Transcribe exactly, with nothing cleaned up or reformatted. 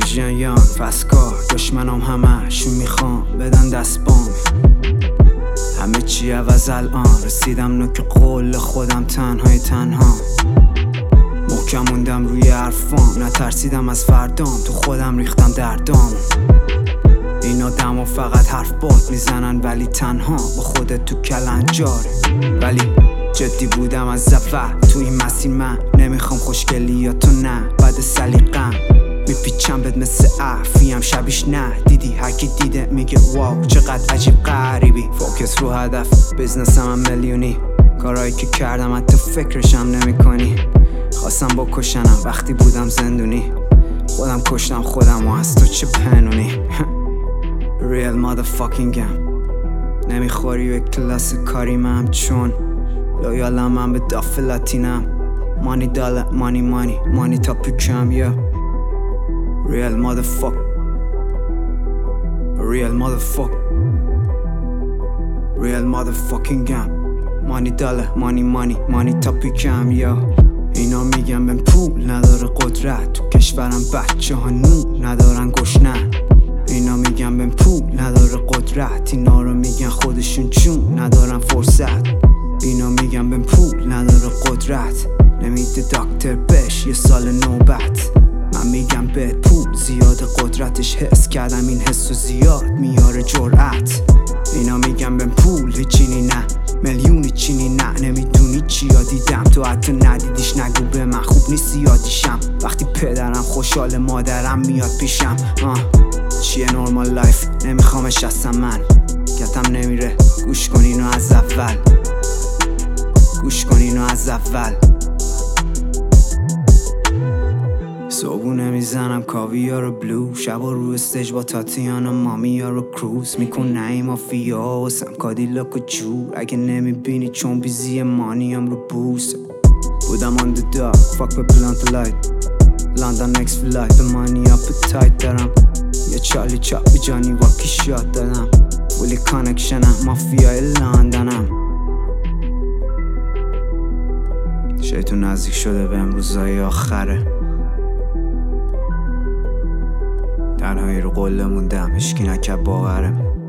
جان یان فسکار دشمنام همه‌شون میخوام بدن دست بام. همه چی عوض الان رسیدم نوک قول خودم تنهای تنها. محکم موندم روی حرفام نترسیدم از فردام تو خودم ریختم دردام. این آدم ها فقط حرف باد میزنن ولی تنها با خودت تو کلنجاره. ولی جدی بودم از اول تو این مسیر من نمیخوام خوشگلی یا تو نه بعد سلیقم میپیچم بد مثل عفیم شبیش نه دیدی هرکی دیده میگه واو چقدر عجیب غریبی. فوکس رو هدف بزنسم هم میلیونی کارهایی که کردم حتی فکرشم نمی کنی. خواستم بکشنم وقتی بودم زندونی خودم کشتم خودم و از تو چه پنونی. Real motherfucking game نمیخوری به کلاس کاریمم چون لویالم من به داف لاتینم. مانی داله مانی مانی مانی تا پیکم یا Real motherfuck Real motherfuck Real motherfucking game مانی داله مانی مانی مانی تا پیکم یا. اینا میگن بهم پول نداره قدرت تو کشورم بچه ها نون ندارن گشنن. اینا میگن بهم پول نداره قدرت اینا رو میگن خودشون چون ندارن فرصت. اینا میگن بهم پول نداره قدرت نمیده دکتر بش یه سال نوبت. من میگم به پول زیاد قدرتش حس کردم این حسو زیاد میاره جرأت. اینا میگن بهم پول هیچینی نه میلیونی چینی نه نمیدونی چیا دیدم تو حتی ندیدیش نگو به من خوب نیست یادیشم. وقتی پدرم خوشحال مادرم میاد پیشم آه. چیه نورمال لایف نمیخوامش اصلا من گتم نمیره گوش کن اینو از اول گوش کن اینو از اول. صبونه میزنم کاویار و بلو شبا رو استیج با تاتیانا مامیا رو کروز میکن نهی مافیا و سم کادیلاک و جور. اگه نمیبینی چون بیزی مانیم رو بوس بودم آن دو داگ فاک به پلانت لایت لندن اکس فلایت به مانی اپتایت دارم یه چالی چاپی جانی واکی شاد دادم ولی کانکشنم مافیای لندنم. شیطون نزدیک شده به امروزهای آخره تنهایی رو قله موندم هشکی نکرد باورم.